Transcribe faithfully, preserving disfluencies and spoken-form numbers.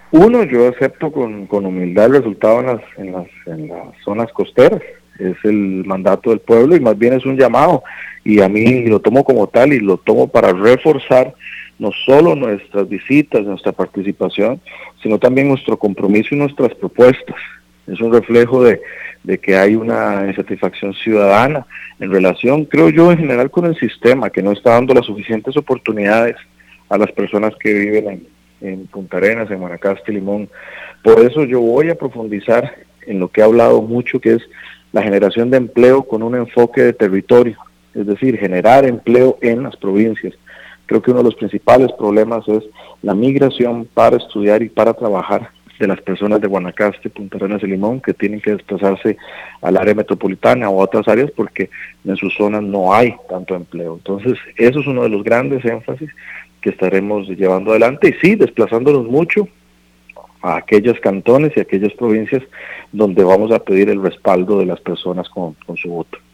Uno, yo acepto con, con humildad el resultado en las, en, las, en las zonas costeras. Es el mandato del pueblo y más bien es un llamado. Y a mí lo tomo como tal y lo tomo para reforzar no solo nuestras visitas, nuestra participación, sino también nuestro compromiso y nuestras propuestas. Es un reflejo de, de que hay una insatisfacción ciudadana en relación, creo yo, en general con el sistema, que no está dando las suficientes oportunidades a las personas que viven en, en Punta Arenas, en Guanacaste, Limón. Por eso yo voy a profundizar en lo que he hablado mucho, que es la generación de empleo con un enfoque de territorio, es decir, generar empleo en las provincias. Creo que uno de los principales problemas es la migración para estudiar y para trabajar de las personas de Guanacaste, Punta Arenas y Limón, que tienen que desplazarse al área metropolitana o a otras áreas porque en sus zonas no hay tanto empleo. Entonces, eso es uno de los grandes énfasis que estaremos llevando adelante y sí, desplazándonos mucho a aquellos cantones y aquellas provincias donde vamos a pedir el respaldo de las personas con, con su voto.